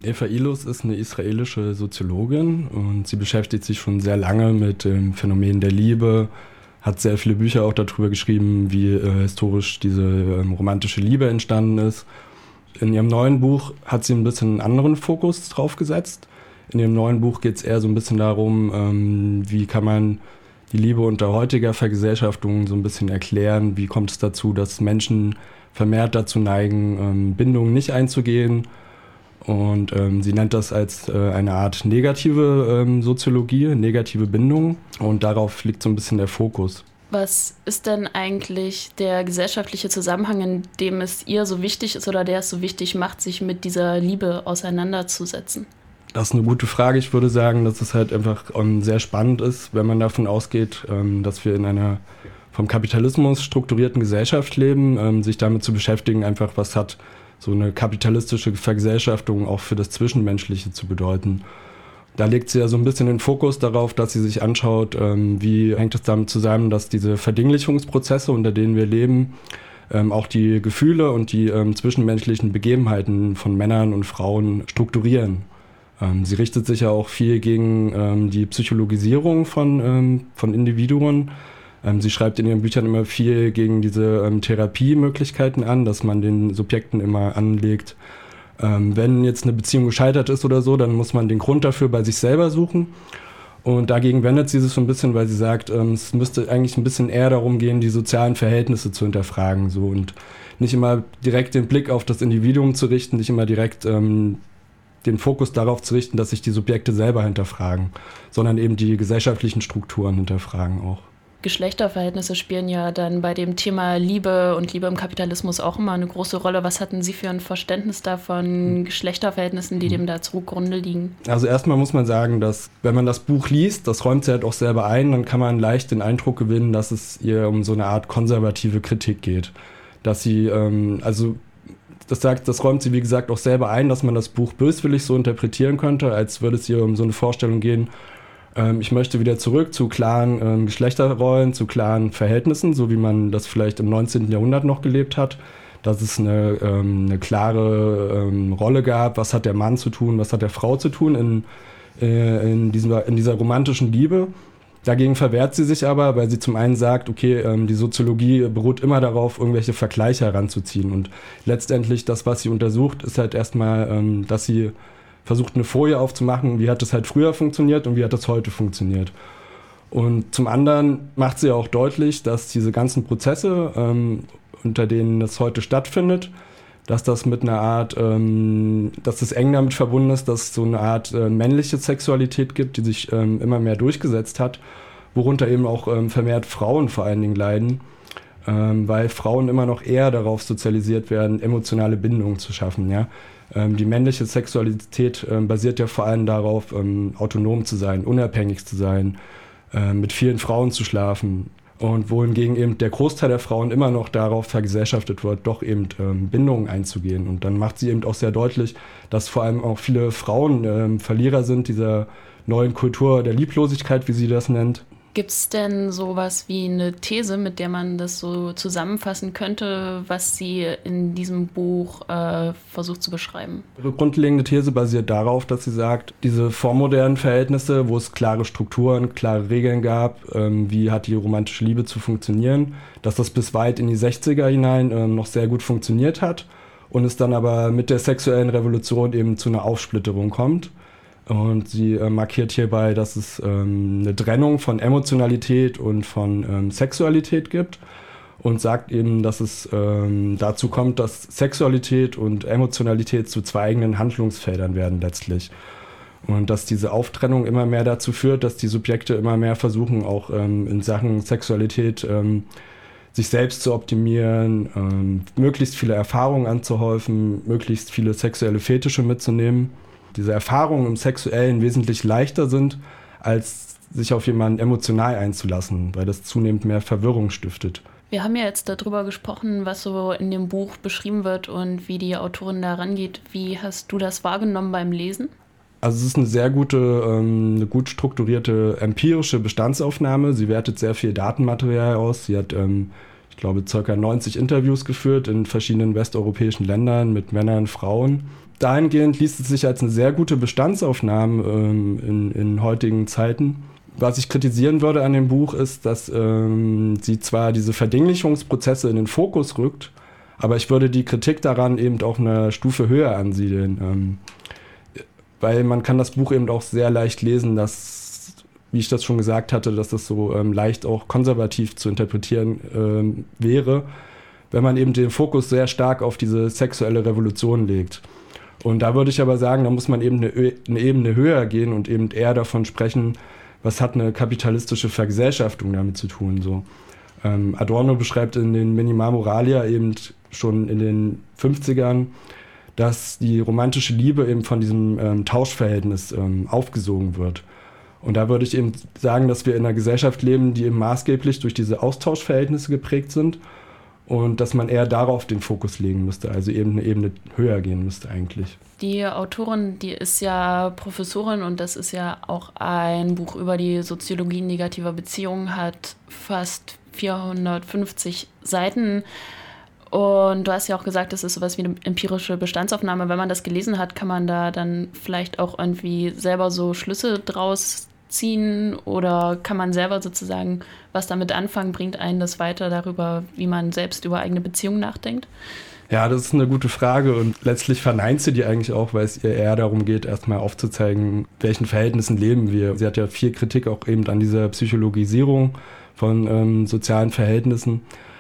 Eva Ilus ist eine israelische Soziologin und sie beschäftigt sich schon sehr lange mit dem Phänomen der Liebe, hat sehr viele Bücher auch darüber geschrieben, wie historisch diese romantische Liebe entstanden ist. In ihrem neuen Buch hat sie ein bisschen einen anderen Fokus drauf gesetzt. In ihrem neuen Buch geht es eher so ein bisschen darum, wie kann man die Liebe unter heutiger Vergesellschaftung so ein bisschen erklären, wie kommt es dazu, dass Menschen vermehrt dazu neigen, Bindungen nicht einzugehen. Und sie nennt das als eine Art negative Soziologie, negative Bindung. Und darauf liegt so ein bisschen der Fokus. Was ist denn eigentlich der gesellschaftliche Zusammenhang, in dem es ihr so wichtig ist oder der es so wichtig macht, sich mit dieser Liebe auseinanderzusetzen? Das ist eine gute Frage. Ich würde sagen, dass es halt einfach sehr spannend ist, wenn man davon ausgeht, dass wir in einer vom Kapitalismus strukturierten Gesellschaft leben, sich damit zu beschäftigen, einfach was hat so eine kapitalistische Vergesellschaftung auch für das Zwischenmenschliche zu bedeuten. Da legt sie ja so ein bisschen den Fokus darauf, dass sie sich anschaut, wie hängt es damit zusammen, dass diese Verdinglichungsprozesse, unter denen wir leben, auch die Gefühle und die zwischenmenschlichen Begebenheiten von Männern und Frauen strukturieren. Sie richtet sich ja auch viel gegen die Psychologisierung von Individuen. Sie schreibt in ihren Büchern immer viel gegen diese Therapiemöglichkeiten an, dass man den Subjekten immer anlegt, wenn jetzt eine Beziehung gescheitert ist oder so, dann muss man den Grund dafür bei sich selber suchen. Und dagegen wendet sie sich so ein bisschen, weil sie sagt, es müsste eigentlich ein bisschen eher darum gehen, die sozialen Verhältnisse zu hinterfragen. So, und nicht immer direkt den Blick auf das Individuum zu richten, nicht immer direkt den Fokus darauf zu richten, dass sich die Subjekte selber hinterfragen, sondern eben die gesellschaftlichen Strukturen hinterfragen auch. Geschlechterverhältnisse spielen ja dann bei dem Thema Liebe und Liebe im Kapitalismus auch immer eine große Rolle. Was hatten Sie für ein Verständnis davon, Geschlechterverhältnissen, die dem da zugrunde liegen? Also erstmal muss man sagen, dass wenn man das Buch liest, das räumt sie halt auch selber ein, dann kann man leicht den Eindruck gewinnen, dass es ihr um so eine Art konservative Kritik geht. Dass sie, das räumt sie wie gesagt auch selber ein, dass man das Buch böswillig so interpretieren könnte, als würde es ihr um so eine Vorstellung gehen, ich möchte wieder zurück zu klaren Geschlechterrollen, zu klaren Verhältnissen, so wie man das vielleicht im 19. Jahrhundert noch gelebt hat, dass es eine klare Rolle gab, was hat der Mann zu tun, was hat der Frau zu tun in dieser romantischen Liebe. Dagegen verwehrt sie sich aber, weil sie zum einen sagt, okay, die Soziologie beruht immer darauf, irgendwelche Vergleiche heranzuziehen. Und letztendlich das, was sie untersucht, ist halt erstmal, dass sie versucht, eine Folie aufzumachen, wie hat das halt früher funktioniert und wie hat das heute funktioniert. Und zum anderen macht sie auch deutlich, dass diese ganzen Prozesse, unter denen das heute stattfindet, dass das mit einer Art, dass es eng damit verbunden ist, dass es so eine Art männliche Sexualität gibt, die sich immer mehr durchgesetzt hat, worunter eben auch vermehrt Frauen vor allen Dingen leiden, weil Frauen immer noch eher darauf sozialisiert werden, emotionale Bindungen zu schaffen, ja. Die männliche Sexualität basiert ja vor allem darauf, autonom zu sein, unabhängig zu sein, mit vielen Frauen zu schlafen. Und wohingegen eben der Großteil der Frauen immer noch darauf vergesellschaftet wird, doch eben Bindungen einzugehen. Und dann macht sie eben auch sehr deutlich, dass vor allem auch viele Frauen Verlierer sind dieser neuen Kultur der Lieblosigkeit, wie sie das nennt. Gibt es denn sowas wie eine These, mit der man das so zusammenfassen könnte, was sie in diesem Buch versucht zu beschreiben? Ihre grundlegende These basiert darauf, dass sie sagt, diese vormodernen Verhältnisse, wo es klare Strukturen, klare Regeln gab, wie hat die romantische Liebe zu funktionieren, dass das bis weit in die 60er hinein noch sehr gut funktioniert hat und es dann aber mit der sexuellen Revolution eben zu einer Aufsplitterung kommt. Und sie markiert hierbei, dass es eine Trennung von Emotionalität und von Sexualität gibt und sagt eben, dass es dazu kommt, dass Sexualität und Emotionalität zu zwei eigenen Handlungsfeldern werden letztlich. Und dass diese Auftrennung immer mehr dazu führt, dass die Subjekte immer mehr versuchen, auch in Sachen Sexualität sich selbst zu optimieren, möglichst viele Erfahrungen anzuhäufen, möglichst viele sexuelle Fetische mitzunehmen. Diese Erfahrungen im Sexuellen wesentlich leichter sind, als sich auf jemanden emotional einzulassen, weil das zunehmend mehr Verwirrung stiftet. Wir haben ja jetzt darüber gesprochen, was so in dem Buch beschrieben wird und wie die Autorin da rangeht. Wie hast du das wahrgenommen beim Lesen? Also es ist eine gut strukturierte empirische Bestandsaufnahme. Sie wertet sehr viel Datenmaterial aus. Sie hat, ich glaube, ca. 90 Interviews geführt in verschiedenen westeuropäischen Ländern mit Männern und Frauen. dahingehend liest es sich als eine sehr gute Bestandsaufnahme in heutigen Zeiten. Was ich kritisieren würde an dem Buch ist, dass sie zwar diese Verdinglichungsprozesse in den Fokus rückt, aber ich würde die Kritik daran eben auch eine Stufe höher ansiedeln. Weil man kann das Buch eben auch sehr leicht lesen, dass, wie ich das schon gesagt hatte, dass das so leicht auch konservativ zu interpretieren wäre, wenn man eben den Fokus sehr stark auf diese sexuelle Revolution legt. Und da würde ich aber sagen, da muss man eben eine Ebene höher gehen und eben eher davon sprechen, was hat eine kapitalistische Vergesellschaftung damit zu tun. So. Adorno beschreibt in den Minima Moralia eben schon in den 50ern, dass die romantische Liebe eben von diesem Tauschverhältnis aufgesogen wird. Und da würde ich eben sagen, dass wir in einer Gesellschaft leben, die eben maßgeblich durch diese Austauschverhältnisse geprägt sind und dass man eher darauf den Fokus legen müsste, also eben eine Ebene höher gehen müsste eigentlich. Die Autorin, die ist ja Professorin und das ist ja auch ein Buch über die Soziologie negativer Beziehungen, hat fast 450 Seiten. Und du hast ja auch gesagt, das ist sowas wie eine empirische Bestandsaufnahme. Wenn man das gelesen hat, kann man da dann vielleicht auch irgendwie selber so Schlüsse draus ziehen oder kann man selber sozusagen was damit anfangen, bringt einen das weiter darüber, wie man selbst über eigene Beziehungen nachdenkt? Ja, das ist eine gute Frage und letztlich verneint sie die eigentlich auch, weil es ihr eher darum geht, erstmal aufzuzeigen, welchen Verhältnissen leben wir. Sie hat ja viel Kritik auch eben an dieser Psychologisierung von sozialen Verhältnissen.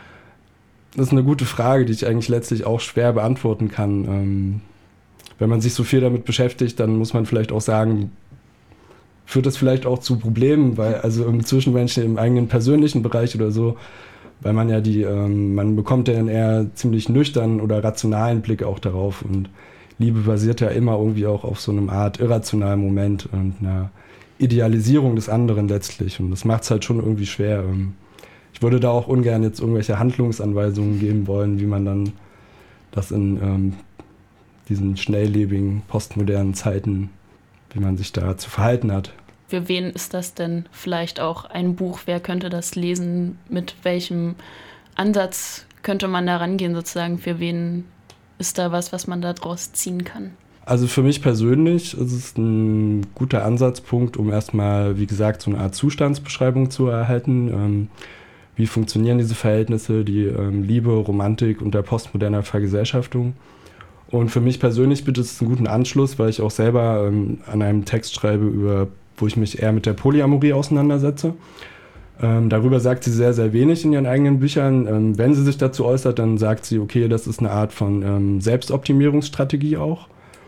Das ist eine gute Frage, die ich eigentlich letztlich auch schwer beantworten kann. Wenn man sich so viel damit beschäftigt, dann muss man vielleicht auch sagen, führt das vielleicht auch zu Problemen, weil also im Zwischenmenschen, im eigenen persönlichen Bereich oder so, weil man ja man bekommt ja einen eher ziemlich nüchternen oder rationalen Blick auch darauf und Liebe basiert ja immer irgendwie auch auf so einem Art irrationalen Moment und einer Idealisierung des anderen letztlich und das macht es halt schon irgendwie schwer. Ich würde da auch ungern jetzt irgendwelche Handlungsanweisungen geben wollen, wie man dann das in diesen schnelllebigen, postmodernen Zeiten, wie man sich da zu verhalten hat. Für wen ist das denn vielleicht auch ein Buch? Wer könnte das lesen? Mit welchem Ansatz könnte man da rangehen sozusagen? Für wen ist da was man da draus ziehen kann? Also für mich persönlich ist es ein guter Ansatzpunkt, um erstmal, wie gesagt, so eine Art Zustandsbeschreibung zu erhalten. Wie funktionieren diese Verhältnisse, die Liebe, Romantik und der postmoderner Vergesellschaftung? Und für mich persönlich bietet es einen guten Anschluss, weil ich auch selber an einem Text schreibe, wo ich mich eher mit der Polyamorie auseinandersetze. Darüber sagt sie sehr, sehr wenig in ihren eigenen Büchern. Wenn sie sich dazu äußert, dann sagt sie, okay, das ist eine Art von Selbstoptimierungsstrategie auch.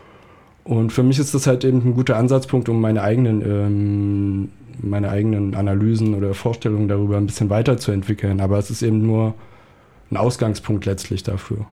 Und für mich ist das halt eben ein guter Ansatzpunkt, um meine eigenen Analysen oder Vorstellungen darüber ein bisschen weiterzuentwickeln. Aber es ist eben nur ein Ausgangspunkt letztlich dafür.